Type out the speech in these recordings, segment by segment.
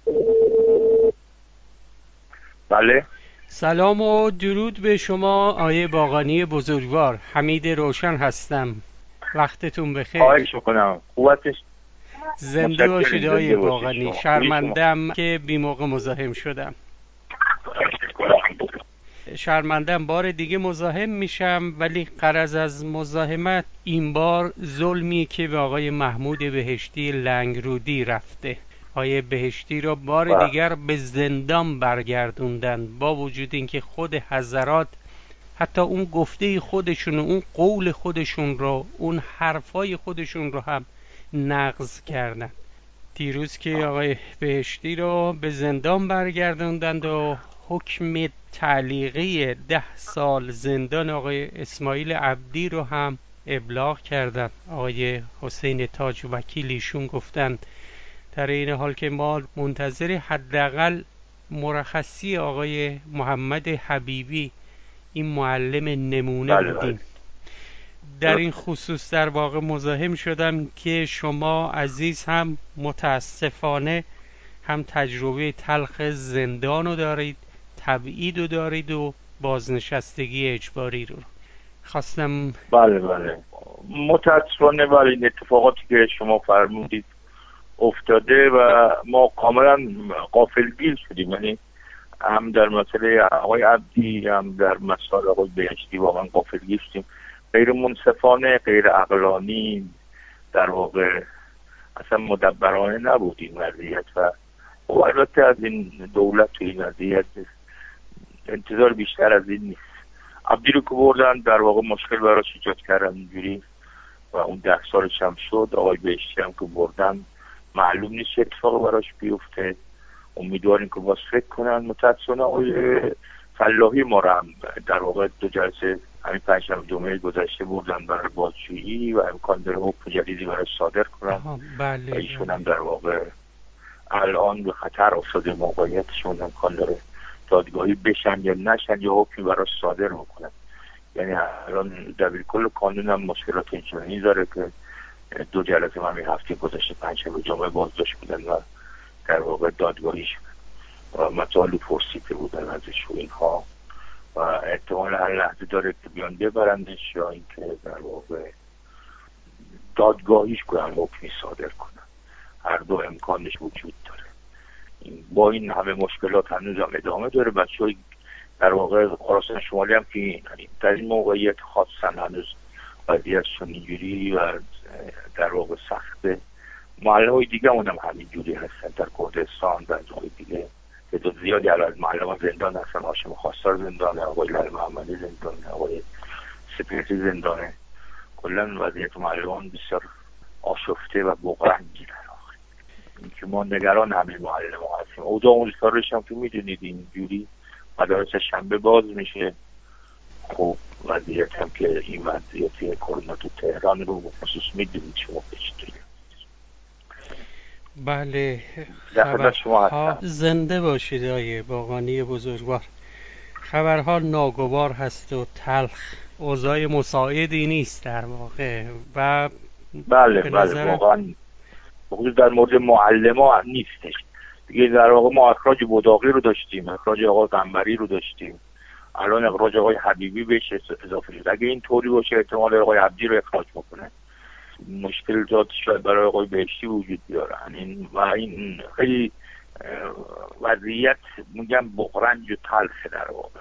بله. سلام و درود به شما آیه باقانی بزرگوار. حمید روشن هستم. وقتتون بخیر. خواهش میکنم. خوبتش؟ زنده باشید متشکرم. آیه زنده باشید. باقانی. شما خوبی؟ شما شرمندم که بی موقع مزاحم شدم. شرمندم بار دیگه مزاحم میشم، ولی غرض از مزاحمت این بار ظلمی که به آقای محمود بهشتی لنگرودی رفته. آقای بهشتی را بار و دیگر به زندان برگردوندن، با وجود اینکه خود حضرات حتی اون گفته خودشون، اون قول خودشون رو، اون حرفای خودشون رو هم نقض کردن. دیروز که آقای بهشتی رو به زندان برگردوندند و حکم تعلیقی 10 سال زندان آقای اسماعیل عبدی رو هم ابلاغ کردند. آقای حسین تاج وکیل ایشون گفتند در این حال که ما منتظر حداقل مرخصی آقای محمد حبیبی، این معلم نمونه بله بله. بودیم. در این خصوص در واقع مزاحم شدم که شما عزیز هم متاسفانه هم تجربه تلخ زندان رو دارید، تبعید رو دارید و بازنشستگی اجباری رو. خواستم بله بله. متاسفانه ولی این اتفاقاتی که شما فرمودید افتاده و ما کاملا غافلگیر شدیم. یعنی هم در مسئله آقای عبدی هم در مسئله آقای بهشتی واقعا غافلگیر شدیم. غیر منصفانه، غیر عقلانی، در واقع اصلا مدبرانه نبود این وضعیت و البته از این دولت و این وضعیت انتظار بیشتر از این نیست. عبدی رو که بردن در واقع مشکل براش ایجاد کردن اینجوری و اون 10 سالش هم شد. آقای بهشتی هم که بردن معلوم نیست چه اتفاقی براش بیفته. امیدواریم که باز فکر کنن. متاسفانه آقای فلاحی ما رو هم در واقع 2 جلسه همین پنجشنبه جمعه گذشته بردن برای بازجویی و امکان داره حکم جدیدی براش صادر کنن و بله ایشون هم بله در واقع الان به خطر افتاده. موقعیتشون امکان داره دادگاهی بشن یا نشن یا حکمی براش صادر بکنن. یعنی الان دبیرکل کانون هم مشکلات اجرایی داره که 2 جلسه همین هفته گذشته پنجشنبه جمعه بازداشت بودن و در واقع دادگاهی شدن و مطالب پرسیده بودن ازش و اینها و احتمال هر لحظه داره که بیان ببرندش یا اینکه در واقع دادگاهیش کنن، حکمی صادر کنن. هر دو امکانش وجود داره. با این همه مشکلات هنوز هم ادامه داره. بچه‌های در واقع خراسان شمالی هم که در این موقعیت خاصن، هنوز وضعیتشون اینجوری و در واقع سخته. معلم‌های دیگه هم همینجوری هستن در کردستان و جای دیگه. تعداد زیادی از معلمان زندان هستن. هاشم خواستار زندانه، آقای لال محمدی زندانه، آقای سپهری زندانه. کلا وضعیت معلمان بسیار آشفته و بغرنگی در آخر. این که ما نگران همین معلم ها هستیم. اوضاع آموزشکارش هم که میدونید اینجوری مدارس شنبه باز میشه. خب وضعیت هم که این وضعیت کرونا تو تهران رو خصوص میدونید شما پیشتید. بله. در خدمت شما خبرها هستم. زنده باشید آیه باقانی بزرگوار. خبرها ناگوار هست و تلخ، اوضاع مساعدی نیست در واقع و بله به بله نظرم واقعا خصوص در مورد معلم‌ها نیستش دیگه. در واقع ما اخراج بداقی رو داشتیم، اخراج آقای قنبری رو داشتیم، الان اخراج آقای حبیبی بهش اضافه شد. اگه این طوری باشه احتمال آقای عبدی رو اخراج بکنه. مشکلات شاید برای آقای بهشتی وجود بیارن. این خیلی وضعیت میگم بغرنج و تلخه در واقع.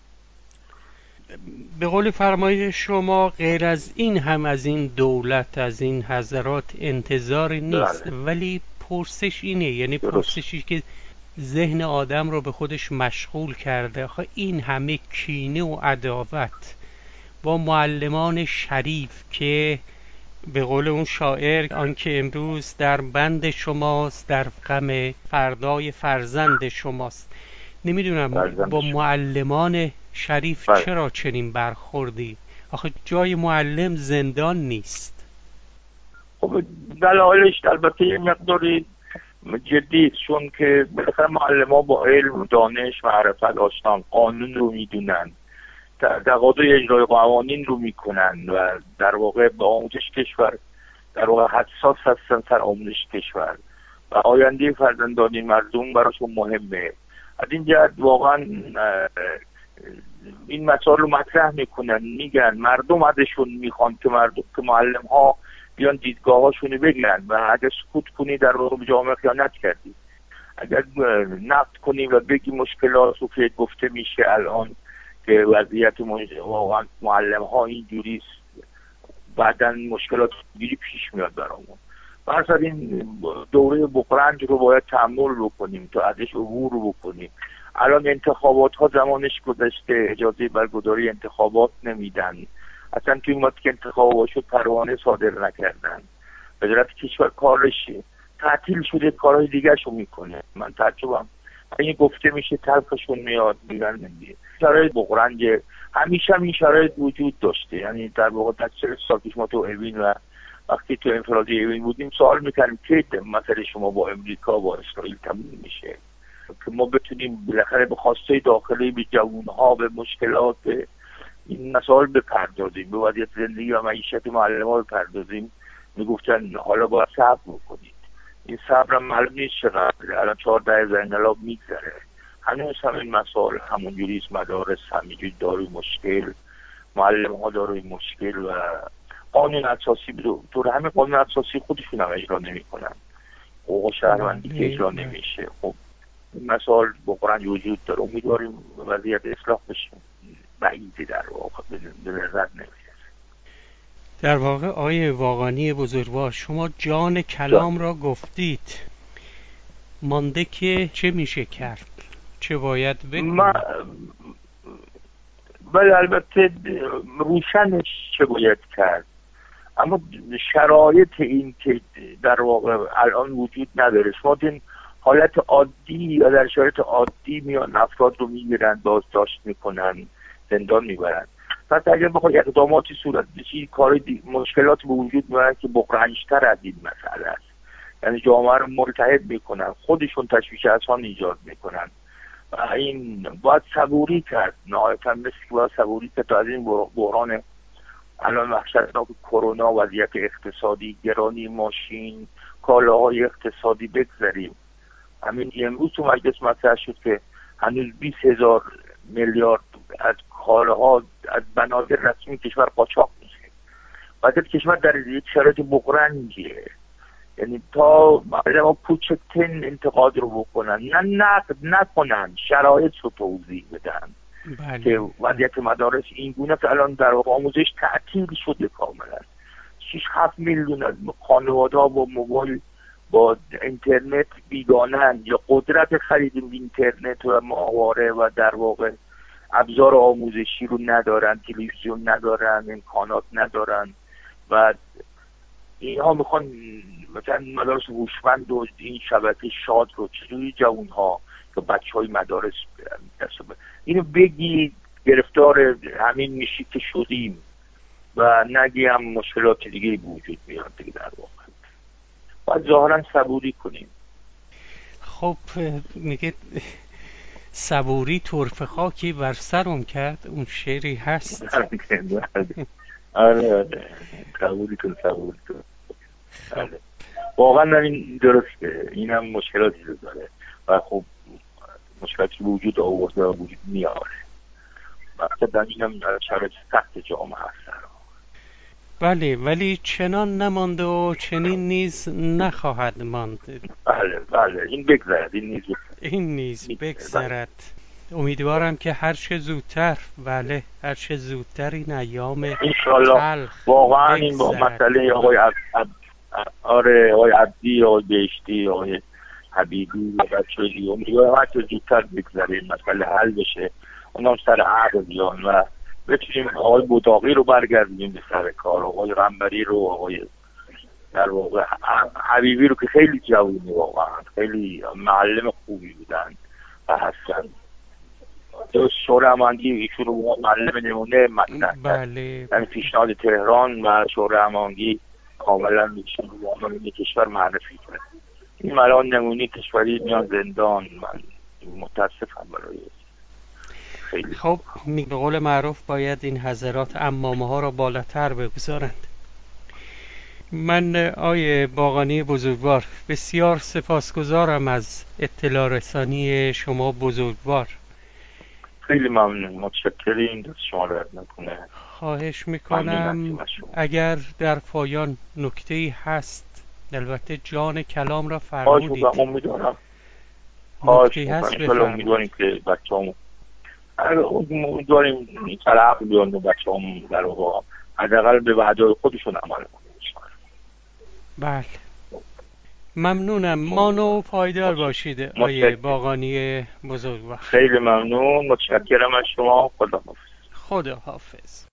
به قول فرمایش شما غیر از این هم از این دولت، از این حضرات انتظاری نیست، بله ولی پرسش اینه، یعنی درست. پرسشی که ذهن آدم رو به خودش مشغول کرده. آخه این همه کینه و عداوت با معلمان شریف که به قول اون شاعر آنکه امروز در بند شماست در غم فردای فرزند شماست. نمیدونم با فرزندشون. معلمان شریف بله. چرا چنین برخوردی؟ آخه جای معلم زندان نیست. خب دلایلش البته یه مقداری جدی است، چون که بالاخره معلم‌ها با علم، دانش، معرفت آشنان، قانون رو میدونن، تقاضای اجرای قوانین رو میکنن و در واقع به آموزش کشور در واقع حساس هستن سر آموزش کشور و آینده فرزندان این مردم براشون مهمه. از این جهت واقعا این مسائل رو مطرح میکنن، میگن مردم ازشون میخوان که معلم ها بیان دیدگاه هاشونو بگن و اگر سکوت کنی در واقع جامعه خیانت کردی. اگر نقد کنی و بگی مشکلات رو که گفته میشه الان که وضعیت واقعا معلم ها اینجوریست، بعدن مشکلات دیگه پیش میاد برامون. مثلا این دوره بغرنج رو باید تحمل بکنیم تا ازش عبور بکنیم. الان انتخابات ها زمانش گذشته، اجازه برگزاری انتخابات نمیدن. اصلا توی وقتی که انتخابات شد پروانه صادر نکردن. وزارت کشور کارش تعطیل شده، کارهای دیگه شو میکنه. من تعجبم این گفته میشه تلخشون میاد، میگن نمیگه. شرایط بغرنج همیشه هم این شرایط وجود داشته. یعنی در واقع تا 40 سال پیش ما تو اوین و وقتی تو انفرادی اوین بودیم سوال میکنیم که مسئله شما با امریکا با اسرائیل تموم میشه که ما بتونیم بالاخره به خواسته داخلی، به جوانها، به مشکلات، به این مسائل بپردازیم، به وضعیت زندگی و معیشت معلم‌ها بپردازیم. میگفتن حالا باید صبر بکنید. این صبر هم معلوم نیست چقدر. الان 14 انقلاب میگذره، هنوز هم این مسائل همونجوریست. مدارس همینجوری داروی مشکل، معلم‌ها داروی مشکل و قانون اساسی دور همه قانون اساسی خودشون هم اجرا نمی‌کنن. حقوق شهروندی که اجرا نمیشه. خب این مسائل بغرنج وجود داره. امیدواریم وضعیت اصلاح بشه. بعیدی در واقع به نظر نمیاد. در واقع آیه واقعی بزرگوار، شما جان کلام را گفتید، مانده که چه میشه کرد، چه باید بکنید. بله البته روشنش چه باید کرد، اما شرایط این که در واقع الان وجود نداره. شما این حالت عادی یا در شرایط عادی میان افراد رو میگیرن، بازداشت میکنن، زندان میبرن. پس اگر بخواد اقداماتی صورت بشه، مشکلات به وجود میارن که بغرنج‌تر از این مسئله است. یعنی جامعه رو ملتهب میکنن، خودشون تشویش اذهان ایجاد میکنن و این باید صبوری کرد. نهایتا مثل که باید صبوری کرد تا از این بحران الان وحشتناک کرونا، وضعیت اقتصادی، گرانی ماشین، کالاهای اقتصادی بگذاریم. همین امروز تو مجلس مطرح شد که هنوز 20,000 میلیارد از کالاها از بنادر رسمی کشور قاچاق میشه. وضعیت کشور در یک شرایط بغرنجیه. یعنی تا ما کوچکترین انتقاد رو بکنن، نه نقد نکنن، شرایط رو توضیح بدن. بله. که وضعیت مدارس این گونه که الان در آموزش تعطیل شده کاملا. 6-7 میلیون از خانواده‌ها با موبایل با اینترنت بیگانن یا قدرت خرید اینترنت و ماهواره و در واقع ابزار آموزشی رو ندارن، تلویزیون ندارن، امکانات ندارن و اینها میخوان مثلا مدارس هوشمند و این شبکه شاد رو چجوری جوانها که بچهای مدارس اینو بگی گرفتار همین میشی که شدیم و نگی هم مشکلات دیگه وجود میاد دیگه. در واقع باید ظاهرا صبوری کنیم. خب میگه صبوری طرف خاکی بر سرم کرد، اون شعری هست. آره صبوری کن. واقعا این درسته، این هم مشکلاتی رو داره و خب مشکلاتی وجود آورده و وجود میاره. مثلا این هم شرایط سخت جامعه هست. بله، ولی چنان نمانده و چنین نیز نخواهد ماند. بله این بگذرد، این نیز بگذرد. امیدوارم که هر چه زودتر، بله هر چه زودتر این ایام انشالله واقعا این با مسئله آقای عبدی، آقای بهشتی، آقای حبیبی و بچه دیگه امیدوارم هر چه زودتر بگذره این مسئله حل بشه، اونم سر عقل بیان و بتونیم آقای بوداقی رو برگردیم به سر کار، آقای غنبری رو، آقای در واقع حبیبی رو که خیلی جوونی واقعا خیلی معلم خوبی بودن و هستن. شورای امانگی ایشون رو معلم نمونه مطرح کرد. بله. یعنی پیشنهاد تهران و شورای امانگی کاملا ایشون رو معلم کشور معرفی کرد. این الان نمونه کشوری میان زندان. من متاسفم برای خیلی. خب به قول معروف باید این حضرات عمامه ها را بالاتر بگذارند. من آیه باقانی بزرگوار بسیار سپاسگزارم از اطلاع رسانی شما بزرگوار. خیلی ممنون، متشکریم، دست شما درد نکنه. خواهش ممنونم میکنم از شما. اگر در پایان نکته‌ای هست، البته جان کلام را خواهش فرمودید، میکنم، امیدوارم نکته‌ای هست انشالله بفرمایید. امیدواریم که بچه‌مون امیدواریم این طرف بیان و بچه‌مون در واقع حداقل به وعده خودشون عمل کنن. بله، ممنونم. مانو و پایدار باشید آیه باقانی بزرگوار. خیلی ممنون، متشکرم از شما. خدا حافظ. خدا حافظ.